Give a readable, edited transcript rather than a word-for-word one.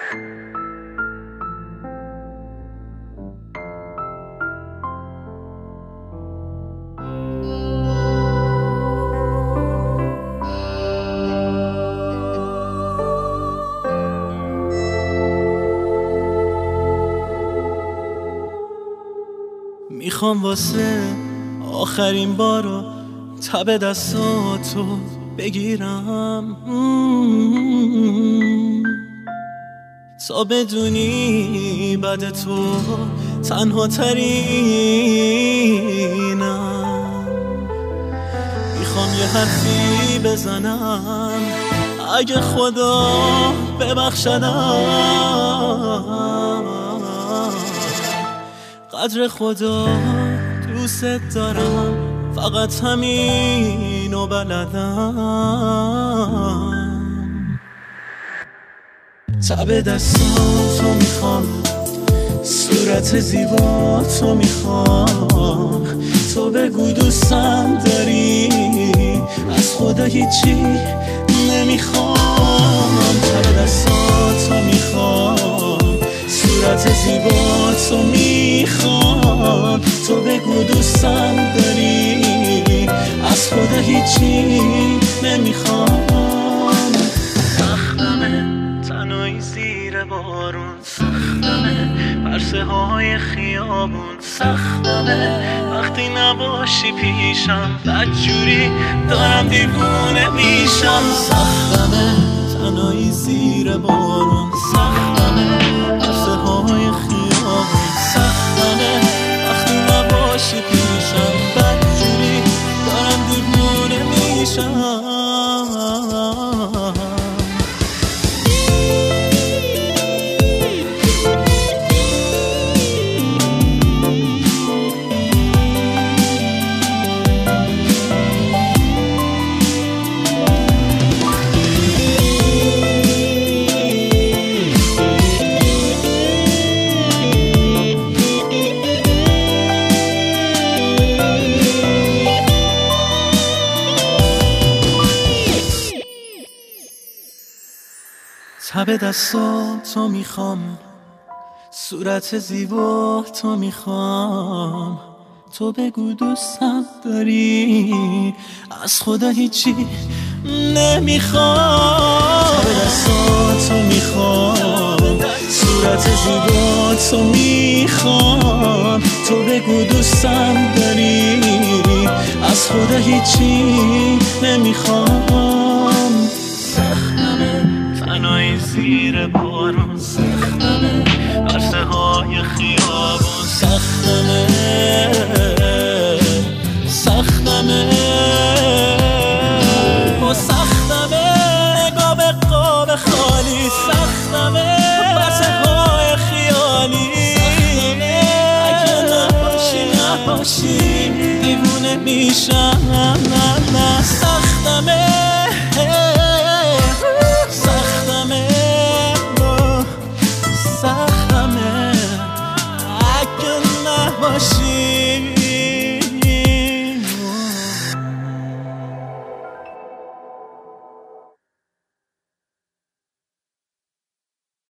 میخوام واسه آخرین بارو تب دستاتو بگیرم تا بدونی بعد تو تنها ترینم. میخوام یه حرفی بزنم اگه خدا ببخشدم، قدر خدا دوست دارم، فقط همینو بلدم. تب دستاتو میخوام، صورت زیباتو میخوام، تو بگو دوستم داری، از خدا هیچی نمیخوام. تب دستاتو میخوام، صورت زیباتو میخوام، تو بگو دوستم داری، از خدا هیچی نمیخوام. سختمه تنهایی زیر بارون، سختمه پرسه های خیابون، سختمه وقتی نباشی پیشم، بدجوری دارم دیوونه میشم. سختمه تنهایی زیر بارون، سختمه پرسه های خیابون، سختمه وقتی نباشی پیشم، بدجوری دارم دیوونه میشم. تب دستاتو میخوام، صورت زیباتو میخوام، تو بگو دوستم داری، از خدا هیچی نمیخوام. تب دستاتو میخوام، صورت زیباتو میخوام، تو بگو دوستم داری، از خدا هیچی نمیخوام. تنهایی زیر بارون، سختمه عرصه های خیابون، سختمه سختمه و سختمه نگاه به قاب خالی، سختمه عرصه های خیالی، سختمه اگه نباشی دیوونه میشم.